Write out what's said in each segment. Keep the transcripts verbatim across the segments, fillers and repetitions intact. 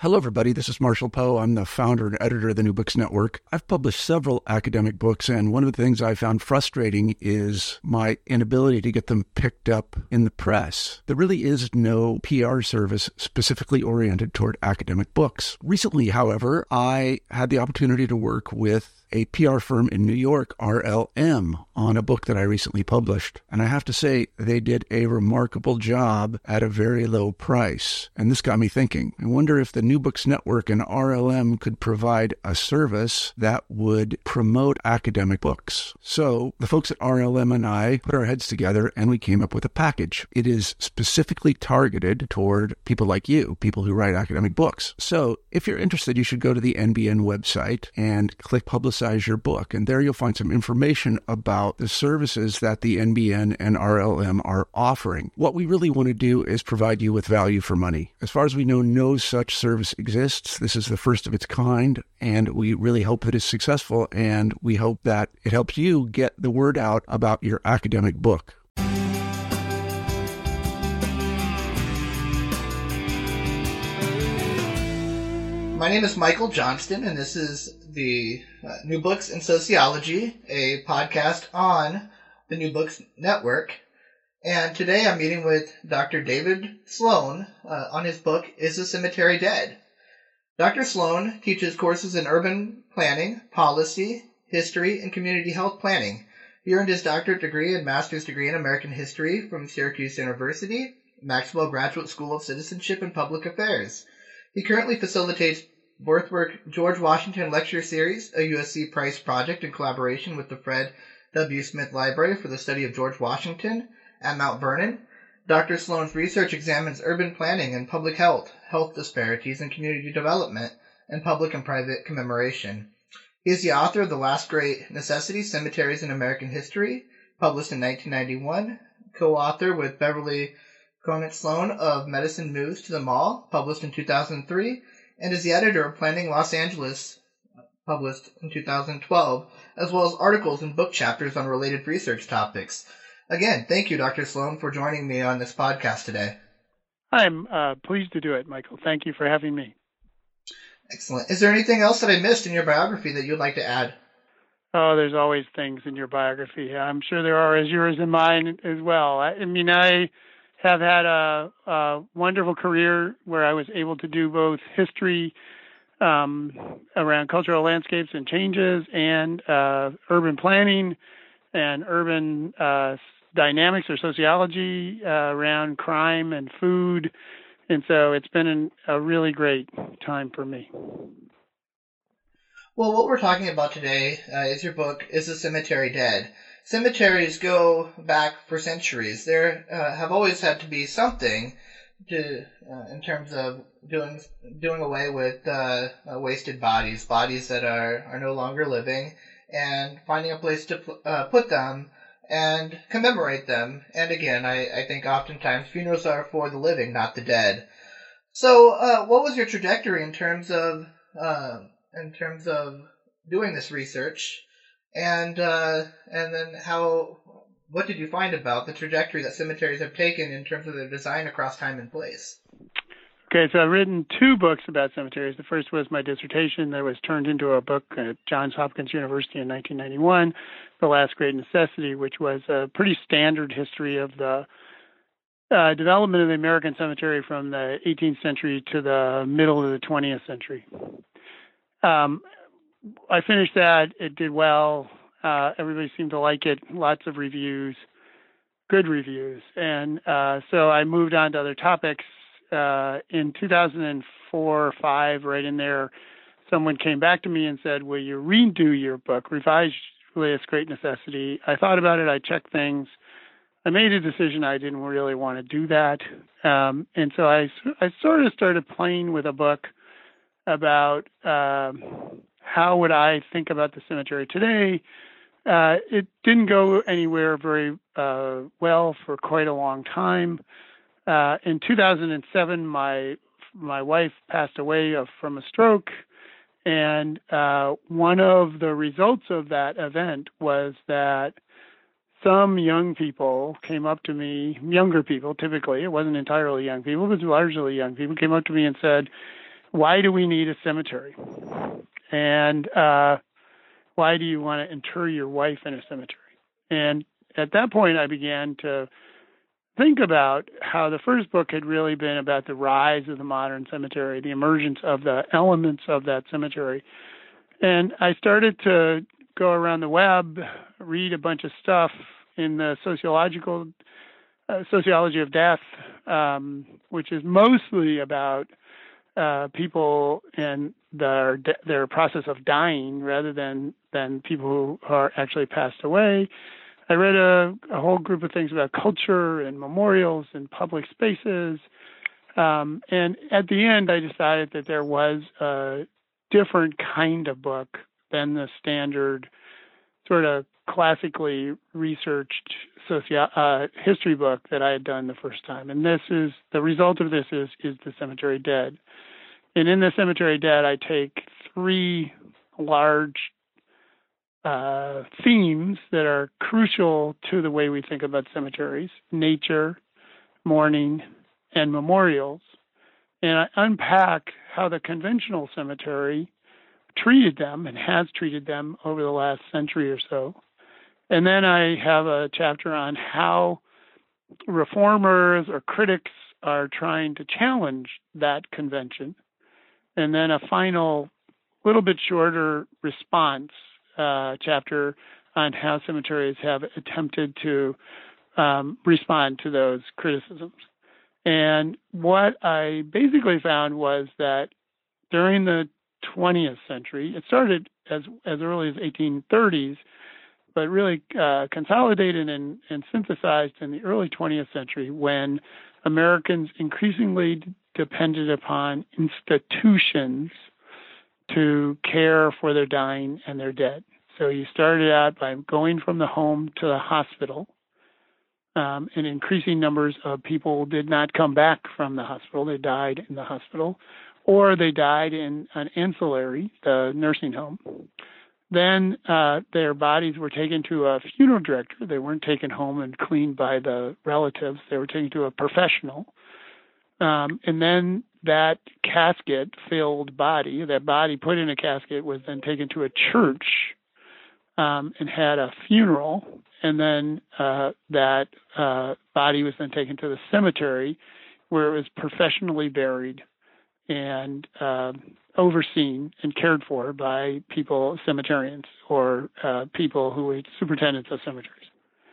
Hello, everybody. This is Marshall Poe. I'm the founder and editor of the New Books Network. I've published several academic books, and one of the things I found frustrating is my inability to get them picked up in the press. There really is no P R service specifically oriented toward academic books. Recently, however, I had the opportunity to work with a P R firm in New York, R L M, on a book that I recently published. And I have to say, they did a remarkable job at a very low price. And this got me thinking. I wonder if the New Books Network and R L M could provide a service that would promote academic books. So the folks at R L M and I put our heads together and we came up with a package. It is specifically targeted toward people like you, people who write academic books. So if you're interested, you should go to the N B N website and click Publicize your book. And there you'll find some information about the services that the N B N and R L M are offering. What we really want to do is provide you with value for money. As far as we know, no such service exists. This is the first of its kind, and we really hope that it's successful, and we hope that it helps you get the word out about your academic book. My name is Michael Johnston, and this is the uh, New Books in Sociology, a podcast on the New Books Network. And today I'm meeting with Doctor David Sloan uh, on his book, Is the Cemetery Dead? Doctor Sloan teaches courses in urban planning, policy, history, and community health planning. He earned his doctorate degree and master's degree in American history from Syracuse University, Maxwell Graduate School of Citizenship and Public Affairs. He currently facilitates Borthwick George Washington Lecture Series, a U S C Prize project in collaboration with the Fred W. Smith Library for the Study of George Washington at Mount Vernon. Doctor Sloan's research examines urban planning and public health, health disparities, and community development, and public and private commemoration. He is the author of The Last Great Necessity, Cemeteries in American History, published in nineteen ninety-one, co-author with Beverly Conant Sloan of Medicine Moves to the Mall, published in two thousand three, and is the editor of Planning Los Angeles, published in two thousand twelve, as well as articles and book chapters on related research topics. Again, thank you, Doctor Sloan, for joining me on this podcast today. I'm uh, pleased to do it, Michael. Thank you for having me. Excellent. Is there anything else that I missed in your biography that you'd like to add? Oh, there's always things in your biography. I'm sure there are as yours and mine as well. I, I mean, I have had a, a wonderful career where I was able to do both history um, around cultural landscapes and changes and uh, urban planning and urban uh, dynamics or sociology uh, around crime and food. And so it's been an, a really great time for me. Well, what we're talking about today uh, is your book, Is the Cemetery Dead? Cemeteries go back for centuries. There uh, have always had to be something to, uh, in terms of doing doing away with uh, uh, wasted bodies, bodies that are, are no longer living, and finding a place to uh, put them and commemorate them. And again, I, I think oftentimes funerals are for the living, not the dead. So, uh, what was your trajectory in terms of uh, in terms of doing this research? And uh, and then how? What did you find about the trajectory that cemeteries have taken in terms of their design across time and place? Okay, so I've written two books about cemeteries. The first was my dissertation that was turned into a book at Johns Hopkins University in nineteen ninety-one, The Last Great Necessity, which was a pretty standard history of the uh, development of the American cemetery from the eighteenth century to the middle of the twentieth century. Um, I finished that. It did well. Uh, everybody seemed to like it. Lots of reviews, good reviews. And uh, so I moved on to other topics. Uh, in two thousand four or five, right in there, someone came back to me and said, will you redo your book, Revise Last Great Necessity? I thought about it. I checked things. I made a decision I didn't really want to do that. Um, and so I, I sort of started playing with a book about um, how would I think about the cemetery today. Uh, it didn't go anywhere very uh, well for quite a long time. Uh, in two thousand seven, my my wife passed away of, from a stroke, and uh, one of the results of that event was that some young people came up to me, younger people typically, it wasn't entirely young people, it was largely young people, came up to me and said, why do we need a cemetery? And uh, why do you want to inter your wife in a cemetery? And at that point, I began to think about how the first book had really been about the rise of the modern cemetery, the emergence of the elements of that cemetery. And I started to go around the web, read a bunch of stuff in the sociological uh, sociology of death, um, which is mostly about uh, people and their their process of dying rather than than people who are actually passed away. I read a, a whole group of things about culture and memorials and public spaces. Um, and at the end, I decided that there was a different kind of book than the standard sort of classically researched socio- uh, history book that I had done the first time. And this is, the result of this is, is The Cemetery Dead. And in The Cemetery Dead, I take three large Uh, themes that are crucial to the way we think about cemeteries: nature, mourning, and memorials. And I unpack how the conventional cemetery treated them and has treated them over the last century or so. And then I have a chapter on how reformers or critics are trying to challenge that convention. And then a final, little bit shorter response Uh, chapter on how cemeteries have attempted to um, respond to those criticisms. And what I basically found was that during the twentieth century, it started as as early as eighteen thirties, but really uh, consolidated and, and synthesized in the early twentieth century when Americans increasingly d- depended upon institutions to care for their dying and their dead. So you started out by going from the home to the hospital, um, and increasing numbers of people did not come back from the hospital. They died in the hospital, or they died in an ancillary, the nursing home. Then uh, their bodies were taken to a funeral director. They weren't taken home and cleaned by the relatives. They were taken to a professional. Um, and then that casket-filled body, that body put in a casket, was then taken to a church um, and had a funeral. And then uh, that uh, body was then taken to the cemetery, where it was professionally buried and uh, overseen and cared for by people, cemeterians, or uh, people who were superintendents of cemeteries.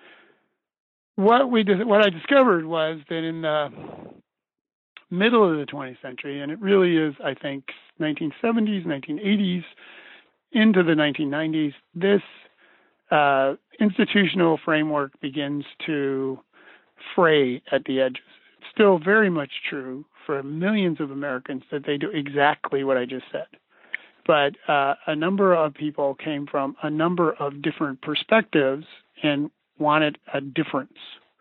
What we did, what I discovered was that in the middle of the twentieth century, and it really is, I think, nineteen seventies, nineteen eighties, into the nineteen nineties, this uh, institutional framework begins to fray at the edges. It's still very much true for millions of Americans that they do exactly what I just said. But uh, a number of people came from a number of different perspectives and wanted a difference.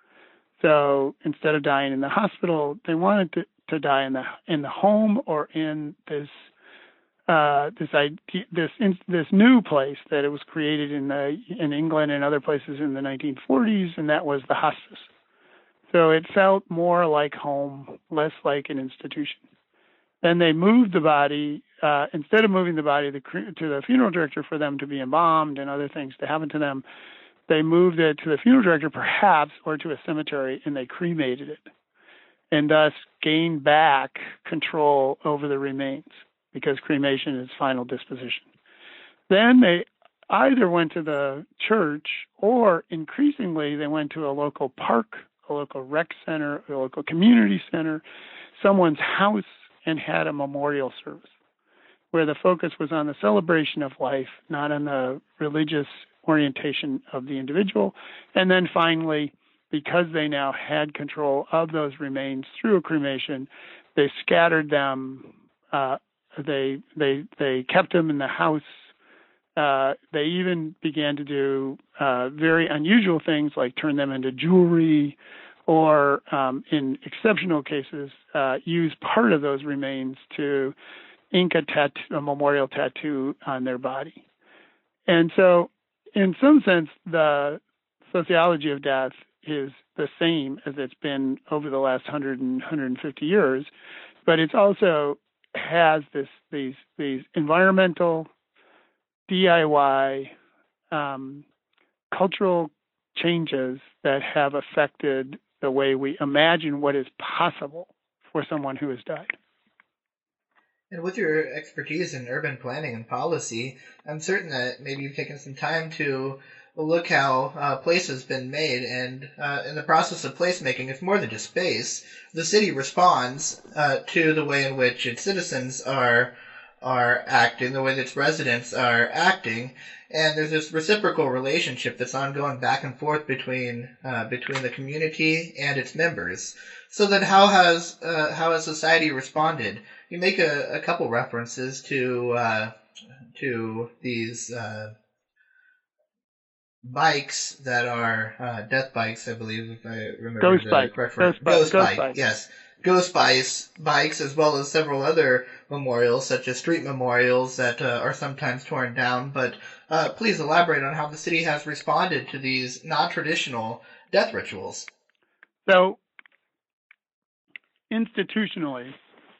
So instead of dying in the hospital, they wanted to, to die in the in the home or in this uh, this idea, this in, this new place that it was created in the in England and other places in the nineteen forties, and that was the hospice. So it felt more like home, less like an institution. Then they moved the body, uh, instead of moving the body to the funeral director for them to be embalmed and other things to happen to them, they moved it to the funeral director perhaps, or to a cemetery, and they cremated it, and thus gained back control over the remains, because cremation is final disposition. Then they either went to the church, or increasingly they went to a local park, a local rec center, a local community center, someone's house, and had a memorial service where the focus was on the celebration of life, not on the religious orientation of the individual. And then finally, because they now had control of those remains through a cremation, they scattered them. Uh, they they they kept them in the house. Uh, they even began to do uh, very unusual things like turn them into jewelry, or um, in exceptional cases, uh, use part of those remains to ink a, tat- a memorial tattoo on their body. And so, in some sense, the sociology of death is the same as it's been over the last one hundred and one hundred fifty years, but it's also has this these these environmental, D I Y, um, cultural changes that have affected the way we imagine what is possible for someone who has died. And with your expertise in urban planning and policy, I'm certain that maybe you've taken some time to look how uh, place has been made, and uh, in the process of placemaking, it's more than just space. The city responds uh, to the way in which its citizens are are acting, the way that its residents are acting, and there's this reciprocal relationship that's ongoing back and forth between uh, between the community and its members. So then, how has uh, how has society responded? You make a, a couple references to uh, to these uh, bikes that are uh, death bikes, I believe, if I remember Ghost the bike. correct Ghost, Ghost, Ghost bike, bike. yes. Ghost bikes, bikes, as well as several other memorials, such as street memorials that uh, are sometimes torn down. But uh, please elaborate on how the city has responded to these non-traditional death rituals. So, institutionally,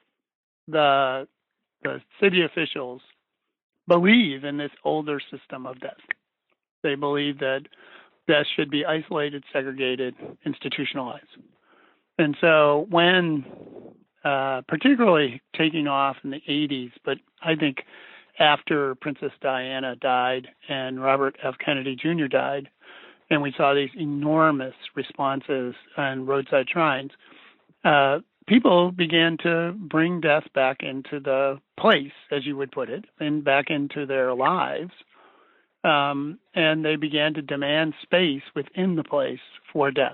the the city officials believe in this older system of death. They believe that death should be isolated, segregated, institutionalized. And so when, uh, particularly taking off in the eighties, but I think after Princess Diana died and Robert F. Kennedy Junior died, and we saw these enormous responses on roadside shrines, uh, people began to bring death back into the place, as you would put it, and back into their lives. Um, and they began to demand space within the place for death.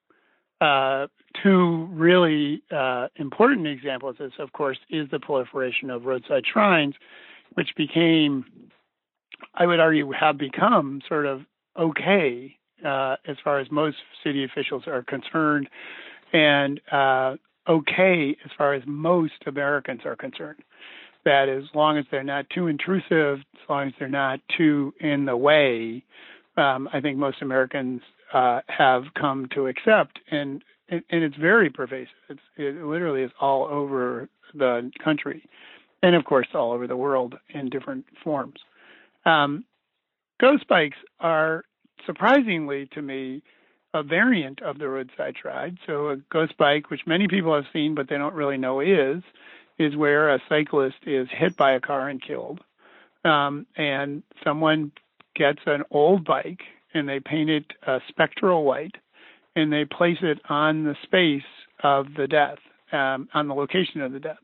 Uh, two really uh, important examples of this, of course, is the proliferation of roadside shrines, which became, I would argue, have become sort of okay uh, as far as most city officials are concerned, and uh, okay as far as most Americans are concerned. That as long as they're not too intrusive, as long as they're not too in the way, um, I think most Americans uh, have come to accept, and, and and it's very pervasive. It's, it literally is all over the country, and of course all over the world in different forms. Um, ghost bikes are surprisingly to me a variant of the roadside ride. So a ghost bike, which many people have seen but they don't really know is, is where a cyclist is hit by a car and killed, um, and someone gets an old bike and they paint it uh, spectral white, and they place it on the space of the death, um, on the location of the death,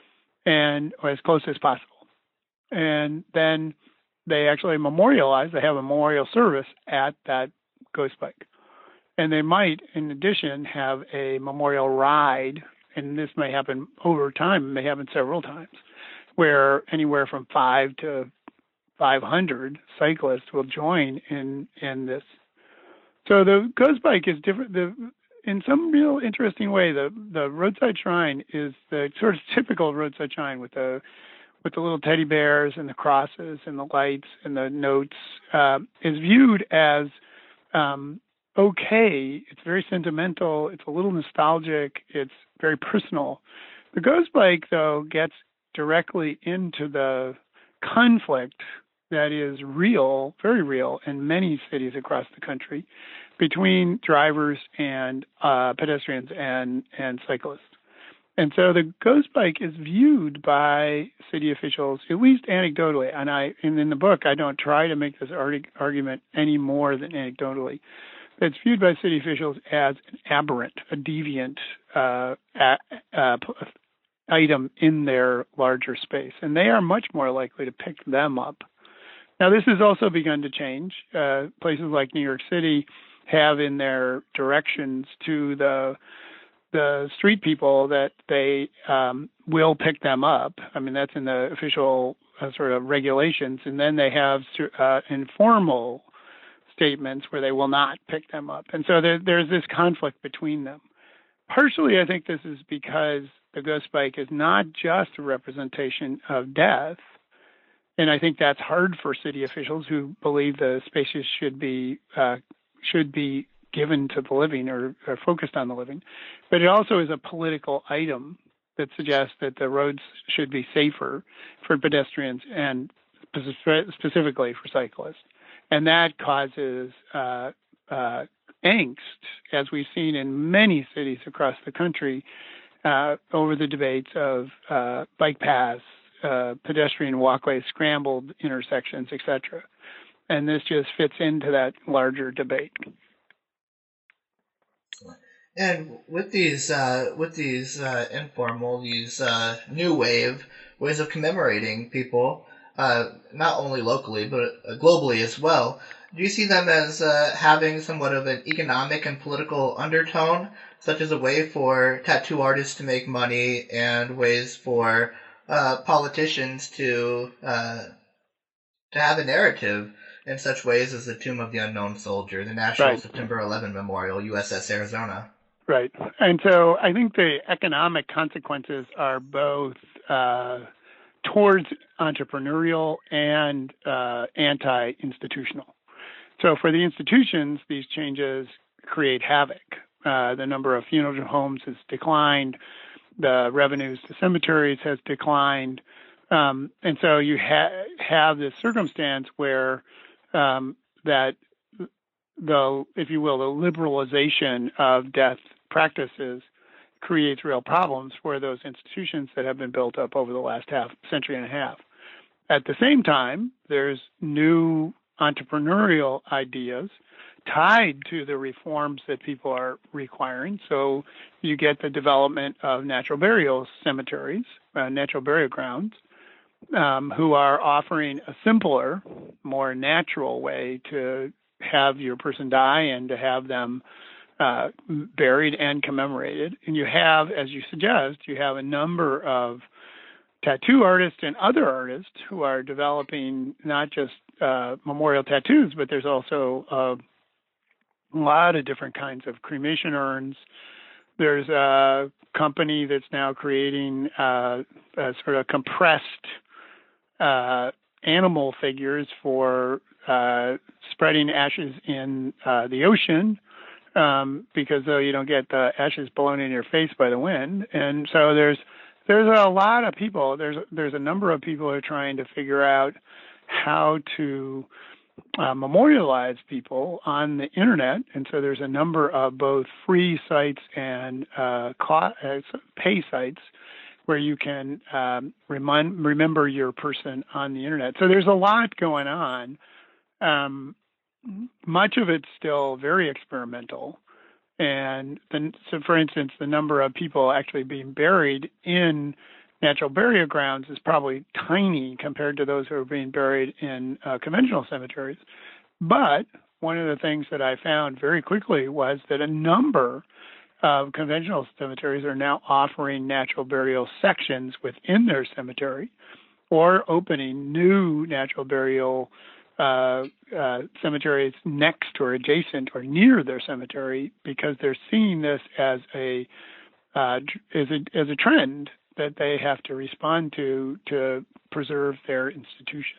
and or as close as possible. And then they actually memorialize, they have a memorial service at that ghost bike. And they might, in addition, have a memorial ride, and this may happen over time, it may happen several times, where anywhere from five to five hundred cyclists will join in in this. So the ghost bike is different. The, in some real interesting way, the the roadside shrine is the sort of typical roadside shrine with the with the little teddy bears and the crosses and the lights and the notes, uh, is viewed as um, okay. It's very sentimental. It's a little nostalgic. It's very personal. The ghost bike, though, gets directly into the conflict that is real, very real, in many cities across the country between drivers and uh, pedestrians and, and cyclists. And so the ghost bike is viewed by city officials, at least anecdotally, and I, and in the book, I don't try to make this arg- argument any more than anecdotally. It's viewed by city officials as an aberrant, a deviant uh, a, uh, item in their larger space, and they are much more likely to pick them up. Now, this has also begun to change. Uh, places like New York City have in their directions to the the street people that they um, will pick them up. I mean, that's in the official uh, sort of regulations, and then they have uh, informal statements where they will not pick them up. And so there, there's this conflict between them. Partially, I think this is because the ghost bike is not just a representation of death, and I think that's hard for city officials who believe the spaces should be uh, should be given to the living or, or focused on the living. But it also is a political item that suggest that the roads should be safer for pedestrians and specifically for cyclists. And that causes uh, uh, angst, as we've seen in many cities across the country, uh, over the debates of uh, bike paths, uh, pedestrian walkways, scrambled intersections, et cetera. And this just fits into that larger debate. And with these, uh, with these uh, informal, these uh, new wave ways of commemorating people, uh, not only locally but globally as well, do you see them as uh, having somewhat of an economic and political undertone, such as a way for tattoo artists to make money and ways for uh, politicians to uh, to have a narrative in such ways as the Tomb of the Unknown Soldier, the National Right. September eleventh Memorial, U S S Arizona? Right. And so I think the economic consequences are both uh, towards entrepreneurial and uh, anti-institutional. So for the institutions, these changes create havoc. Uh, the number of funeral homes has declined. The revenues to cemeteries has declined. Um, and so you ha- have this circumstance where um, that the, if you will, the liberalization of death practices creates real problems for those institutions that have been built up over the last half century and a half. At the same time, there's new entrepreneurial ideas tied to the reforms that people are requiring. So you get the development of natural burial cemeteries, uh, natural burial grounds, um, who are offering a simpler, more natural way to have your person die and to have them uh, buried and commemorated. And you have, as you suggest, you have a number of tattoo artists and other artists who are developing not just uh, memorial tattoos, but there's also uh, a lot of different kinds of cremation urns. There's a company that's now creating uh, a sort of compressed uh, animal figures for uh, spreading ashes in uh, the ocean, um, because though you don't get the ashes blown in your face by the wind. And so there's there's a lot of people. There's there's a number of people who are trying to figure out how to uh, memorialize people on the internet. And so there's a number of both free sites and uh, pay sites where you can um, remind, remember your person on the internet. So there's a lot going on. Um, much of it's still very experimental. And the, so, for instance, the number of people actually being buried in natural burial grounds is probably tiny compared to those who are being buried in uh, conventional cemeteries. But one of the things that I found very quickly was that a number of conventional cemeteries are now offering natural burial sections within their cemetery or opening new natural burial uh, uh, cemeteries next or adjacent or near their cemetery, because they're seeing this as a uh, as a as a trend that they have to respond to to preserve their institution.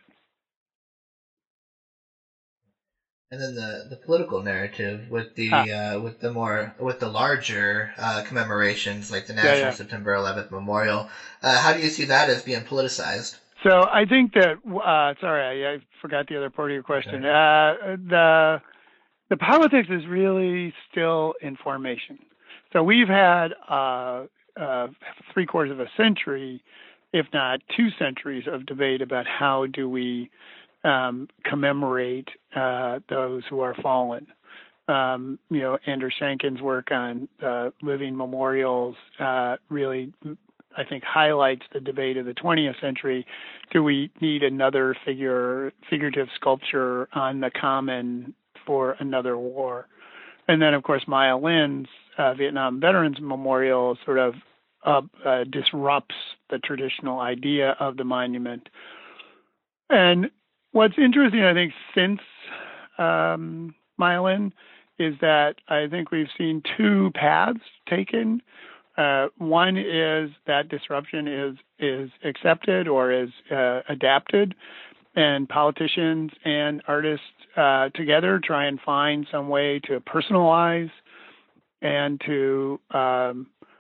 And then the, the political narrative with the ah. uh, with the more with the larger uh, commemorations like the National yeah, yeah. September eleventh Memorial. Uh, how do you see that as being politicized? So I think that uh, sorry, I, I forgot the other part of your question. Okay. Uh, the the politics is really still in formation. So we've had uh, uh, three quarters of a century, if not two centuries, of debate about how do we um, commemorate uh, those who are fallen. Um, you know, Andrew Shankin's work on uh, living memorials uh, really, I think, highlights the debate of the twentieth century. Do we need another figure, figurative sculpture on the common for another war? And then, of course, Maya Lin's uh, Vietnam Veterans Memorial sort of uh, uh, disrupts the traditional idea of the monument. And what's interesting, I think, since um, Maya Lin is that I think we've seen two paths taken. Uh, one is that disruption is is accepted or is uh, adapted, and politicians and artists uh, together try and find some way to personalize and to um,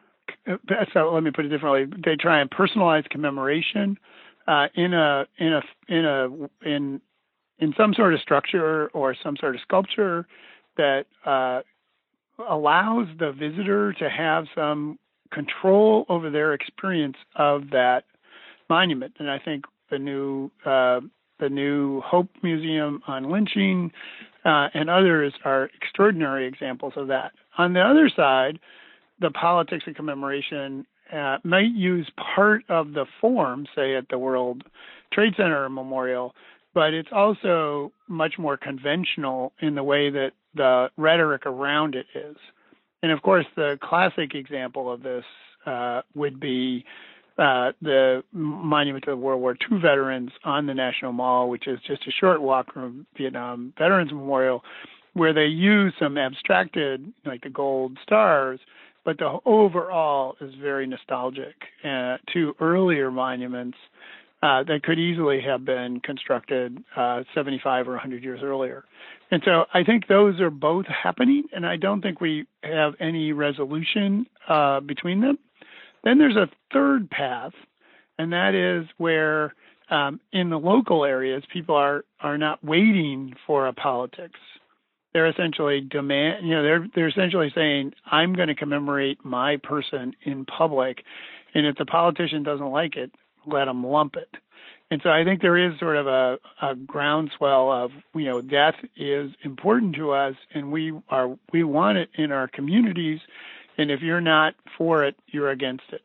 so let me put it differently. They try and personalize commemoration uh, in a in a in a in in some sort of structure or some sort of sculpture that uh, allows the visitor to have some control over their experience of that monument. And I think the new uh, the new Hope Museum on lynching uh, and others are extraordinary examples of that. On the other side, the politics of commemoration uh, might use part of the form, say at the World Trade Center Memorial, but it's also much more conventional in the way that the rhetoric around it is. And of course, the classic example of this uh, would be uh, the Monument to the World War Two veterans on the National Mall, which is just a short walk from Vietnam Veterans Memorial, where they use some abstracted, like the gold stars, but the overall is very nostalgic uh, to earlier monuments uh, that could easily have been constructed uh, seventy-five or one hundred years earlier. And so I think those are both happening, and I don't think we have any resolution uh, between them. Then there's a third path, and that is where um, in the local areas, people are, are not waiting for a politics. They're essentially demand, you know, they're they're essentially saying, I'm going to commemorate my person in public, and if the politician doesn't like it, let them lump it. And so I think there is sort of a, a groundswell of, you know, death is important to us, and we are we want it in our communities, and if you're not for it, you're against it.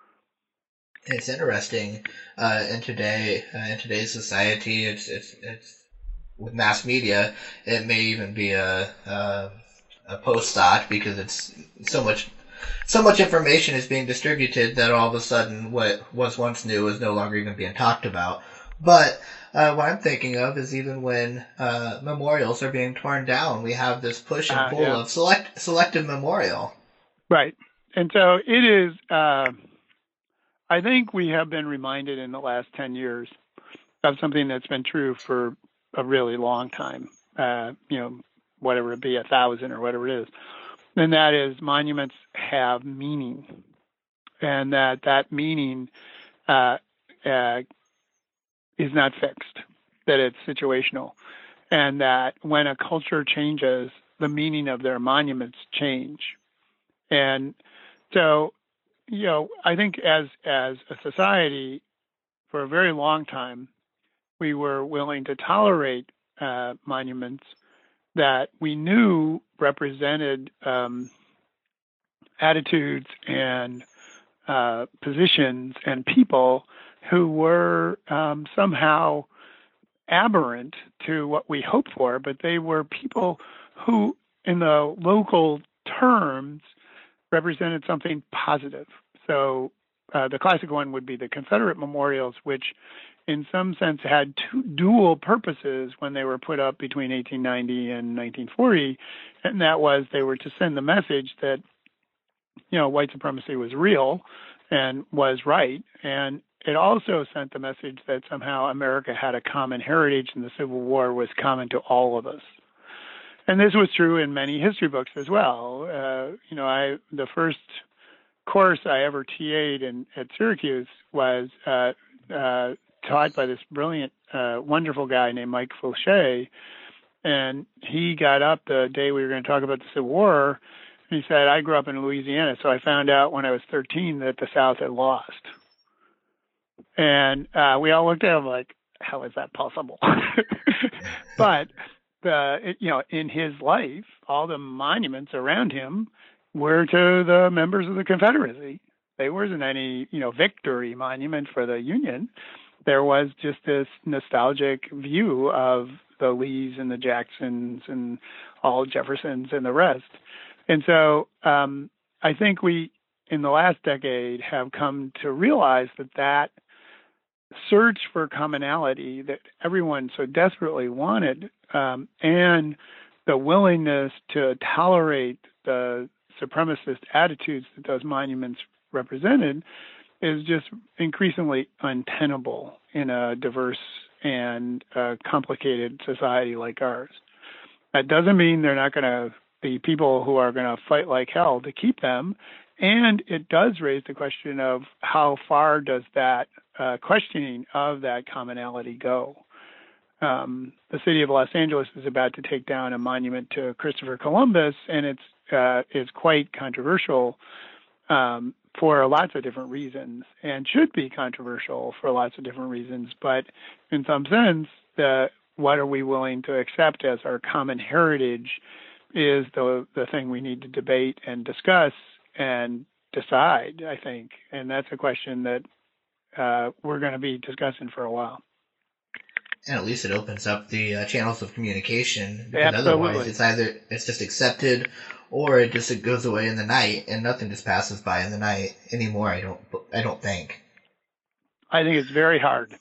It's interesting uh, in today uh, in today's society. It's it's it's. With mass media, it may even be a a, a post hoc because it's so much so much information is being distributed that all of a sudden what was once new is no longer even being talked about. But uh, what I'm thinking of is even when uh, memorials are being torn down, we have this push and pull uh, yeah. of select selective memorial. Right, and so it is. Uh, I think we have been reminded in the last ten years of something that's been true for a really long time, uh, you know, whatever it be, a thousand or whatever it is. And that is monuments have meaning, and that that meaning uh, uh, is not fixed, that it's situational, and that when a culture changes, the meaning of their monuments change. And so, you know, I think as as a society, for a very long time, we were willing to tolerate uh, monuments that we knew represented um, attitudes and uh, positions and people who were um, somehow aberrant to what we hoped for, but they were people who, in the local terms, represented something positive. So uh, the classic one would be the Confederate memorials, which in some sense had two dual purposes when they were put up between eighteen ninety and nineteen forty, and that was they were to send the message that, you know, white supremacy was real and was right, and it also sent the message that somehow America had a common heritage and the Civil War was common to all of us. And this was true in many history books as well. Uh, you know, I the first course I ever T A'd in, at Syracuse was uh, uh, taught by this brilliant, uh, wonderful guy named Mike Fauché, and he got up the day we were going to talk about the Civil War, and he said, I grew up in Louisiana, so I found out when I was thirteen that the South had lost. And uh, we all looked at him like, how is that possible? But, the, it, you know, in his life, all the monuments around him were to the members of the Confederacy. There wasn't any, you know, victory monument for the Union. There was just this nostalgic view of the Lees and the Jacksons and all Jeffersons and the rest. And so um, I think we, in the last decade, have come to realize that that search for commonality that everyone so desperately wanted um, and the willingness to tolerate the supremacist attitudes that those monuments represented is just increasingly untenable in a diverse and uh, complicated society like ours. That doesn't mean they're not going to be people who are going to fight like hell to keep them, and it does raise the question of how far does that uh, questioning of that commonality go? Um, the city of Los Angeles is about to take down a monument to Christopher Columbus, and it's uh, it's quite controversial um, for lots of different reasons, and should be controversial for lots of different reasons. But in some sense, the what are we willing to accept as our common heritage is the the thing we need to debate and discuss and decide, I think. And that's a question that uh, we're going to be discussing for a while. And at least it opens up the uh, channels of communication. Because Absolutely. Otherwise, it's either it's just accepted, or it just it goes away in the night, and nothing just passes by in the night anymore. I don't. I don't think. I think it's very hard.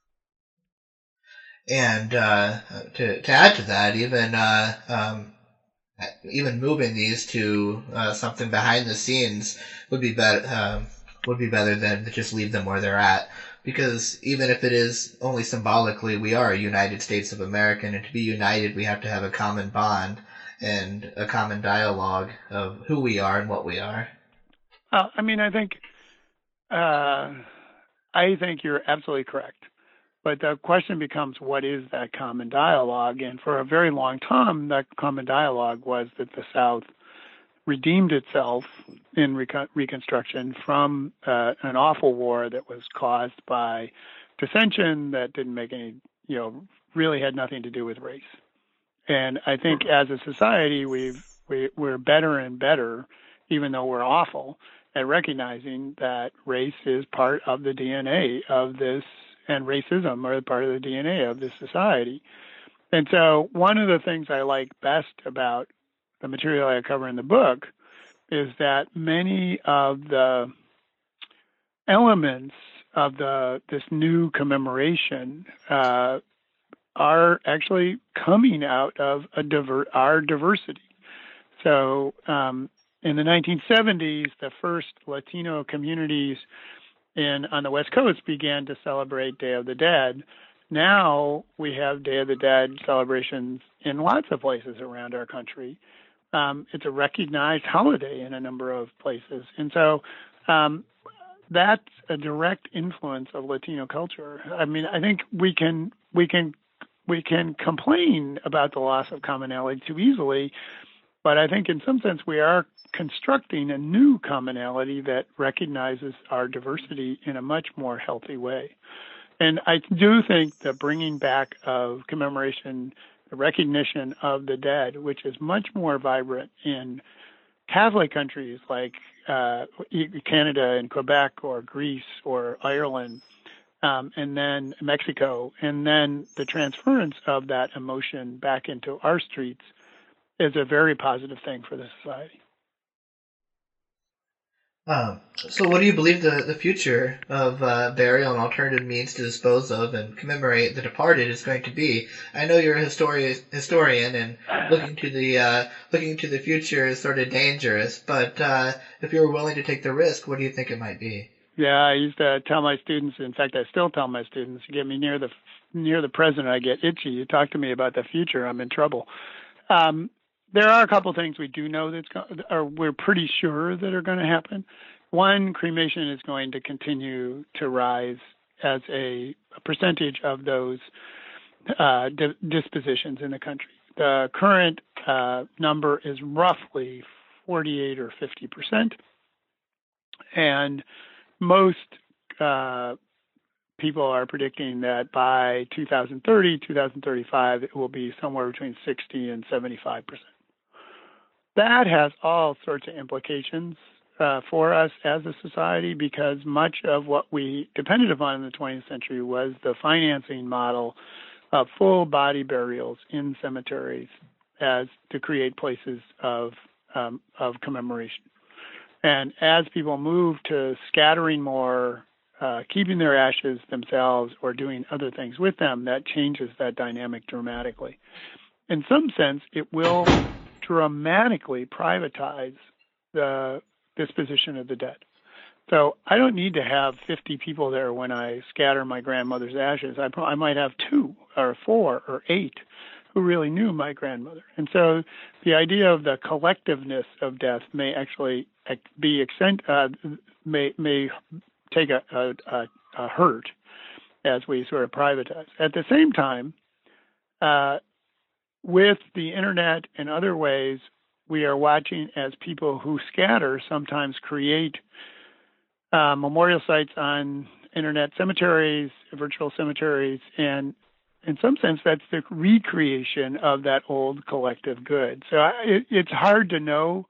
And uh, to to add to that, even uh, um, even moving these to uh, something behind the scenes would be better. Um, would be better than to just leave them where they're at. Because even if it is only symbolically, we are a United States of America, and to be united, we have to have a common bond and a common dialogue of who we are and what we are. Uh, I mean, I think, uh, I think you're absolutely correct. But the question becomes, what is that common dialogue? And for a very long time, that common dialogue was that the South redeemed itself in recon- Reconstruction from uh, an awful war that was caused by dissension that didn't make any, you know, really had nothing to do with race. And I think as a society, we've, we, we're better and better, even though we're awful, at recognizing that race is part of the D N A of this, and racism are part of the D N A of this society. And so one of the things I like best about the material I cover in the book is that many of the elements of the this new commemoration uh, are actually coming out of a diver, our diversity. So um, in the nineteen seventies, the first Latino communities in on the West Coast began to celebrate Day of the Dead. Now we have Day of the Dead celebrations in lots of places around our country. Um, it's a recognized holiday in a number of places. And so um, that's a direct influence of Latino culture. I mean, I think we can we can we can complain about the loss of commonality too easily, but I think in some sense we are constructing a new commonality that recognizes our diversity in a much more healthy way. And I do think the bringing back of commemoration, the recognition of the dead, which is much more vibrant in Catholic countries like uh, Canada and Quebec or Greece or Ireland, um, and then Mexico, and then the transference of that emotion back into our streets is a very positive thing for the society. Um, so what do you believe the, the future of uh, burial and alternative means to dispose of and commemorate the departed is going to be? I know you're a histori- historian, and looking to the uh, looking to the future is sort of dangerous, but uh, if you were willing to take the risk, what do you think it might be? Yeah, I used to tell my students, in fact, I still tell my students, you get me near the near the present, I get itchy. You talk to me about the future, I'm in trouble. Um, There are a couple of things we do know that's, or we're pretty sure that are going to happen. One, cremation is going to continue to rise as a, a percentage of those uh, di- dispositions in the country. The current uh, number is roughly forty-eight or fifty percent, and most uh, people are predicting that by two thousand thirty, two thousand thirty-five, it will be somewhere between sixty and seventy-five percent. That has all sorts of implications uh, for us as a society, because much of what we depended upon in the twentieth century was the financing model of full body burials in cemeteries as to create places of um, of commemoration. And as people move to scattering more, uh, keeping their ashes themselves or doing other things with them, that changes that dynamic dramatically. In some sense, it will dramatically privatize the disposition of the dead. So I don't need to have fifty people there when I scatter my grandmother's ashes. I, I might have two or four or eight who really knew my grandmother. And so the idea of the collectiveness of death may actually be accent, uh, may may take a, a, a hurt as we sort of privatize. At the same time, uh, with the internet and other ways, we are watching as people who scatter sometimes create uh, memorial sites on internet cemeteries, virtual cemeteries, and in some sense, that's the recreation of that old collective good. So I, it, it's hard to know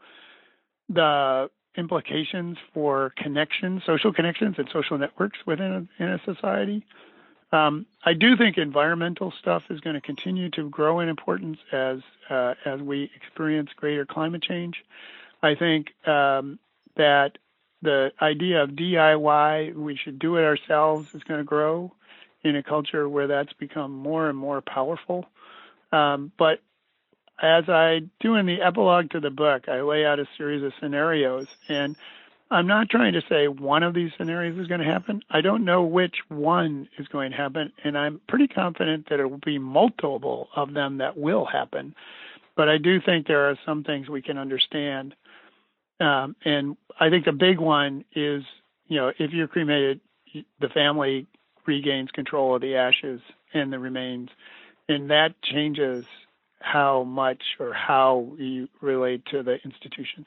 the implications for connections, social connections, and social networks within a, in a society. Um, I do think environmental stuff is going to continue to grow in importance as uh, as we experience greater climate change. I think um, that the idea of D I Y, we should do it ourselves, is going to grow in a culture where that's become more and more powerful. Um, but as I do in the epilogue to the book, I lay out a series of scenarios, and I'm not trying to say one of these scenarios is going to happen. I don't know which one is going to happen, and I'm pretty confident that it will be multiple of them that will happen. But I do think there are some things we can understand. Um, and I think the big one is, you know, if you're cremated, the family regains control of the ashes and the remains, and that changes how much or how you relate to the institution.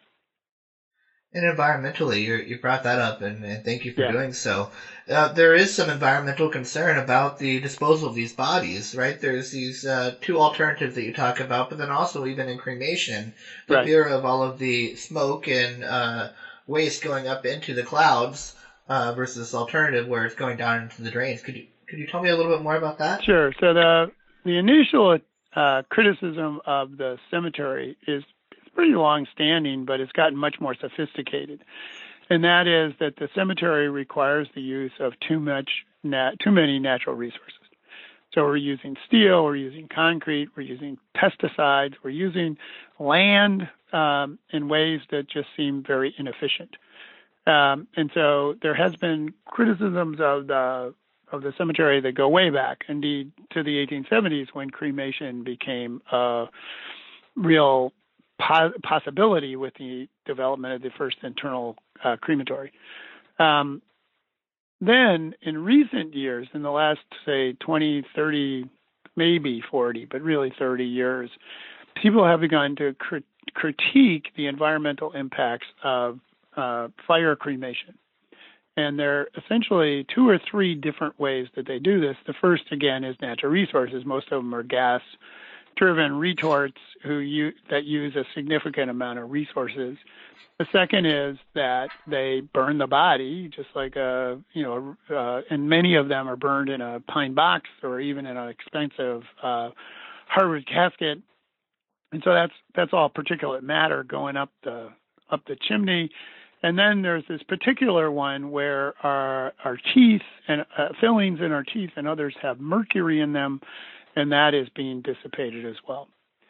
And environmentally, you you brought that up, and, and thank you for yeah. doing so. Uh, there is some environmental concern about the disposal of these bodies, right? There's these uh, two alternatives that you talk about, but then also even in cremation, the right. fear of all of the smoke and uh, waste going up into the clouds uh, versus this alternative where it's going down into the drains. Could you could you tell me a little bit more about that? Sure. So the the initial uh, criticism of the cemetery is pretty long-standing, but it's gotten much more sophisticated. And that is that the cemetery requires the use of too much, nat- too many natural resources. So we're using steel, we're using concrete, we're using pesticides, we're using land um, in ways that just seem very inefficient. Um, and so there has been criticisms of the of the cemetery that go way back, indeed, to the eighteen seventies when cremation became a real possibility with the development of the first internal uh, crematory. Um, then, in recent years, in the last, say, twenty, thirty, maybe forty, but really thirty years, people have begun to crit- critique the environmental impacts of uh, fire cremation. And there are essentially two or three different ways that they do this. The first, again, is natural resources. Most of them are gas driven retorts who use, that use a significant amount of resources. The second is that they burn the body, just like a, you know, uh, and many of them are burned in a pine box or even in an expensive uh, hardwood casket. And so that's that's all particulate matter going up the up the chimney. And then there's this particular one where our our teeth and uh, fillings in our teeth and others have mercury in them, and that is being dissipated as well.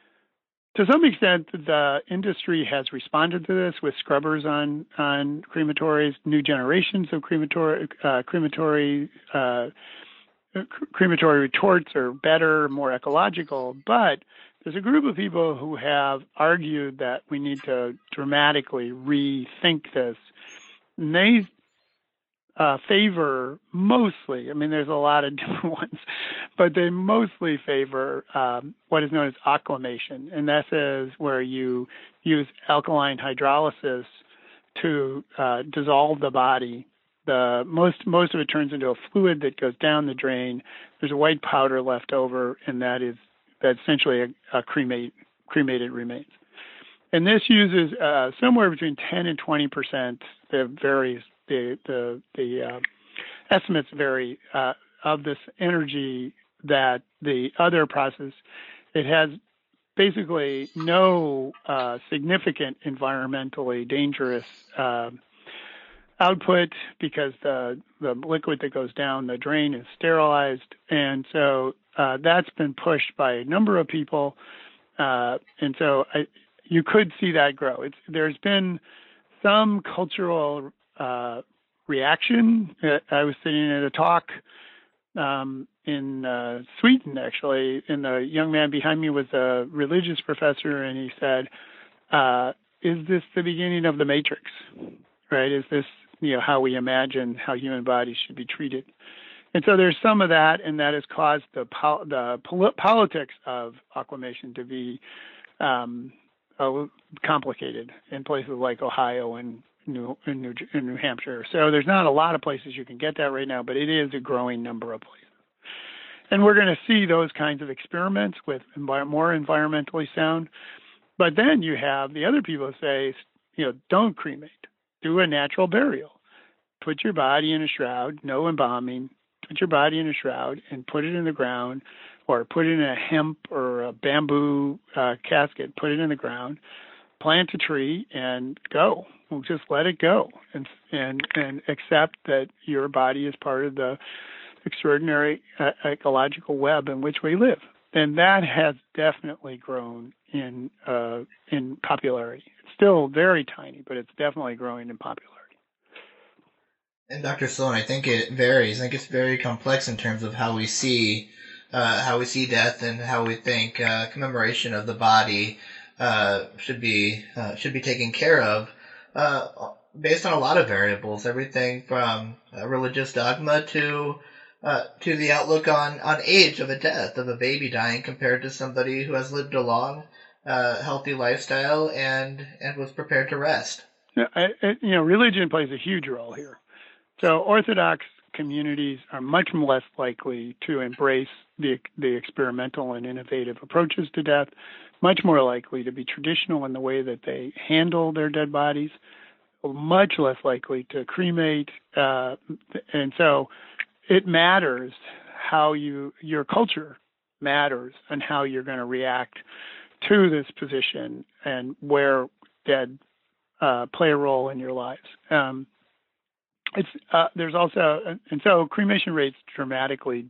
To some extent, the industry has responded to this with scrubbers on, on crematories. New generations of crematory uh, crematory uh, crematory retorts are better, more ecological. But there's a group of people who have argued that we need to dramatically rethink this. And they Uh, favor mostly, I mean, there's a lot of different ones, but they mostly favor um, what is known as aquamation. And that is where you use alkaline hydrolysis to uh, dissolve the body. The most most of it turns into a fluid that goes down the drain. There's a white powder left over, and that is that's essentially a, a cremate, cremated remains. And this uses uh, somewhere between ten and twenty percent. It varies. The the the uh, estimates vary uh, of this energy that the other process. It has basically no uh, significant environmentally dangerous uh, output because the the liquid that goes down the drain is sterilized, and so uh, that's been pushed by a number of people, uh, and so I, you could see that grow. It's there's been some cultural Uh, reaction. I was sitting at a talk um, in uh, Sweden, actually, and the young man behind me was a religious professor, and he said, uh, is this the beginning of the Matrix, right? Is this, you know, how we imagine how human bodies should be treated? And so there's some of that, and that has caused the, pol- the pol- politics of aquamation to be um, uh, complicated in places like Ohio and New, in New in New Hampshire. So there's not a lot of places you can get that right now, but it is a growing number of places. And we're going to see those kinds of experiments with envi- more environmentally sound. But then you have the other people who say, you know, don't cremate, do a natural burial. Put your body in a shroud, no embalming, put your body in a shroud and put it in the ground, or put it in a hemp or a bamboo uh, casket, put it in the ground, plant a tree and go. We'll just let it go and and and accept that your body is part of the extraordinary uh, ecological web in which we live. And that has definitely grown in uh, in popularity. It's still very tiny, but it's definitely growing in popularity. And Doctor Sloan, I think it varies. I think it's very complex in terms of how we see uh, how we see death and how we think uh, commemoration of the body uh, should be uh, should be taken care of. Uh, based on a lot of variables, everything from uh, religious dogma to uh, to the outlook on, on age of a death, of a baby dying compared to somebody who has lived a long, uh, healthy lifestyle and and was prepared to rest. Yeah, I, I, you know, religion plays a huge role here. So Orthodox communities are much less likely to embrace the the experimental and innovative approaches to death, much more likely to be traditional in the way that they handle their dead bodies, much less likely to cremate. Uh, and so it matters how you, your culture matters and how you're going to react to this position and where dead uh, play a role in your lives. Um, it's uh, there's also, and so cremation rates dramatically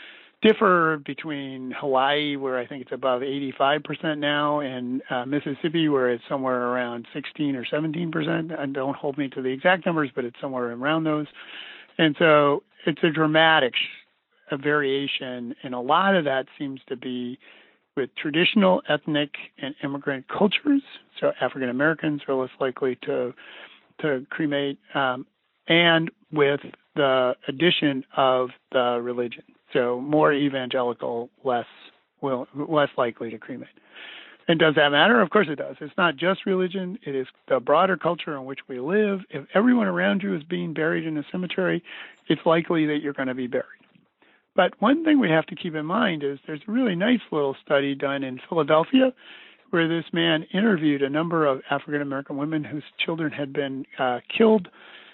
differ between Hawaii, where I think it's above eighty-five percent now, and uh, Mississippi, where it's somewhere around sixteen or seventeen percent. And don't hold me to the exact numbers, but it's somewhere around those. And so it's a dramatic a variation, and a lot of that seems to be with traditional ethnic and immigrant cultures. So African Americans are less likely to to cremate, um, and with the addition of the religion. So more evangelical, less will less likely to cremate. And does that matter? Of course it does. It's not just religion. It is the broader culture in which we live. If everyone around you is being buried in a cemetery, it's likely that you're going to be buried. But one thing we have to keep in mind is there's a really nice little study done in Philadelphia where this man interviewed a number of African American women whose children had been uh, killed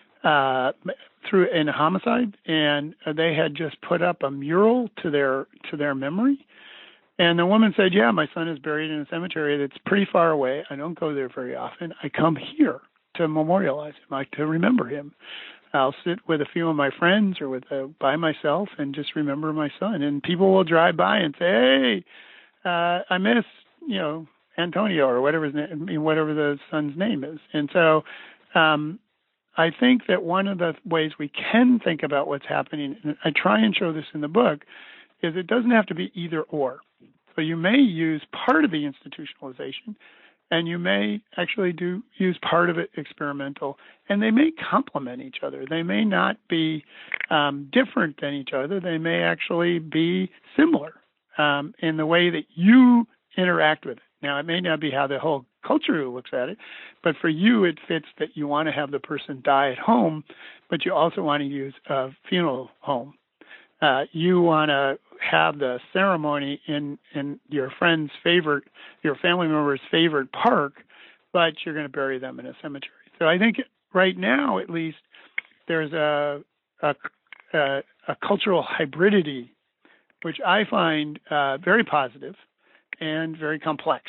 uh, through in a homicide, and they had just put up a mural to their to their memory. And the woman said, yeah, my son is buried in a cemetery that's pretty far away. I don't go there very often. I come here to memorialize him, like to remember him. I'll sit with a few of my friends or with a, by myself and just remember my son. And people will drive by and say, hey, uh, I miss, you know, Antonio or whatever his name, whatever the son's name is. And so um, I think that one of the ways we can think about what's happening, and I try and show this in the book, is it doesn't have to be either or. So you may use part of the institutionalization, and you may actually do use part of it experimental, and they may complement each other. They may not be um, different than each other. They may actually be similar um, in the way that you interact with it. Now, it may not be how the whole culture looks at it, but for you, it fits that you want to have the person die at home, but you also want to use a funeral home. Uh, you want to have the ceremony in, in your friend's favorite, your family member's favorite park, but you're going to bury them in a cemetery. So I think right now, at least, there's a a, a, a cultural hybridity, which I find uh, very positive and very complex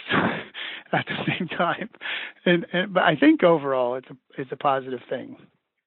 at the same time. And, and but I think overall, it's a it's a positive thing.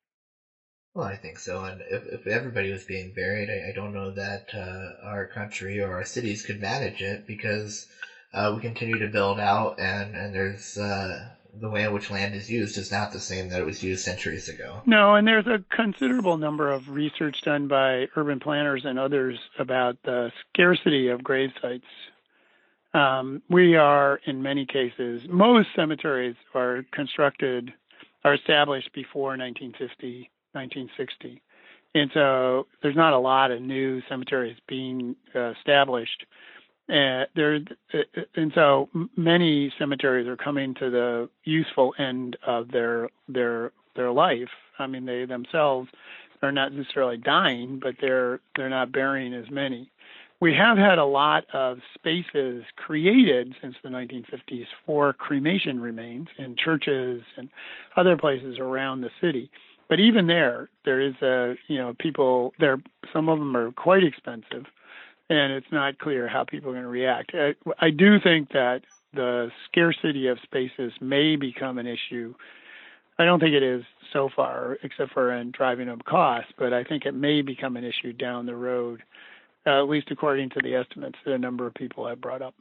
Well, I think so. And if, if everybody was being buried, I, I don't know that uh, our country or our cities could manage it because uh, we continue to build out, and and there's uh, the way in which land is used is not the same that it was used centuries ago. No, and there's a considerable number of research done by urban planners and others about the scarcity of grave sites. Um, we are, in many cases, most cemeteries are constructed, are established before nineteen fifty, nineteen sixty. And so there's not a lot of new cemeteries being uh, established. Uh, there, and so many cemeteries are coming to the useful end of their their their life. I mean, they themselves are not necessarily dying, but they're they're not burying as many. We have had a lot of spaces created since the nineteen fifties for cremation remains in churches and other places around the city. But even there, there is a, you know, people there, some of them are quite expensive, and it's not clear how people are going to react. I, I do think that the scarcity of spaces may become an issue. I don't think it is so far, except for in driving up costs, but I think it may become an issue down the road, uh, at least according to the estimates that a number of people have brought up.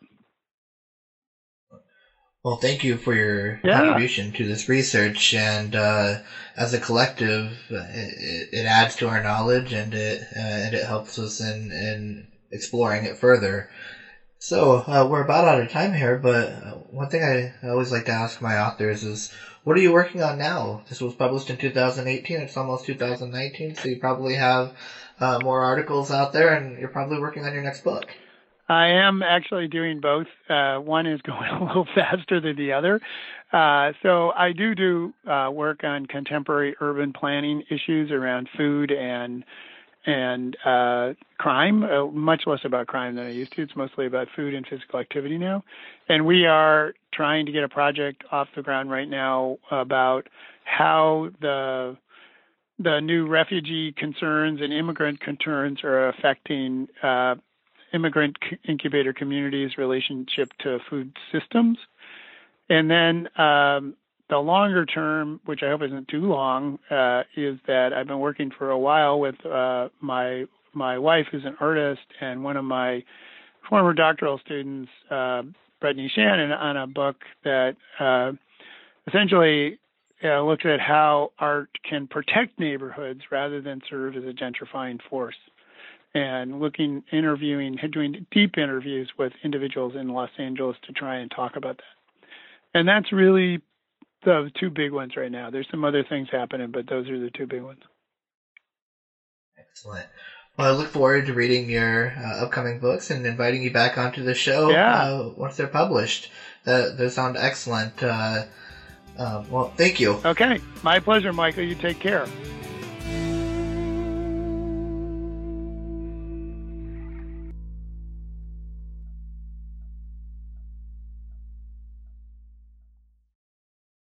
Well, thank you for your yeah. contribution to this research, and uh, as a collective, it, it adds to our knowledge, and it uh, and it helps us in, in exploring it further. So uh, we're about out of time here, but one thing I, I always like to ask my authors is, what are you working on now? This was published in two thousand eighteen. It's almost two thousand nineteen, so you probably have uh, more articles out there, and you're probably working on your next book. I am actually doing both. Uh, one is going a little faster than the other. Uh, so I do do uh, work on contemporary urban planning issues around food and and uh, crime, uh, much less about crime than I used to. It's mostly about food and physical activity now. And we are trying to get a project off the ground right now about how the the new refugee concerns and immigrant concerns are affecting uh, immigrant incubator communities' relationship to food systems. And then um, the longer term, which I hope isn't too long, uh, is that I've been working for a while with uh, my my wife, who's an artist, and one of my former doctoral students, uh, Brittany Shannon, on a book that uh, essentially uh, looks at how art can protect neighborhoods rather than serve as a gentrifying force. And looking, interviewing, doing deep interviews with individuals in Los Angeles to try and talk about that. And that's really the two big ones right now. There's some other things happening, but those are the two big ones. Excellent. Well, I look forward to reading your uh, upcoming books and inviting you back onto the show yeah. uh, once they're published. Uh, those sound excellent. Uh, uh, well, thank you. Okay. My pleasure, Michael. You take care.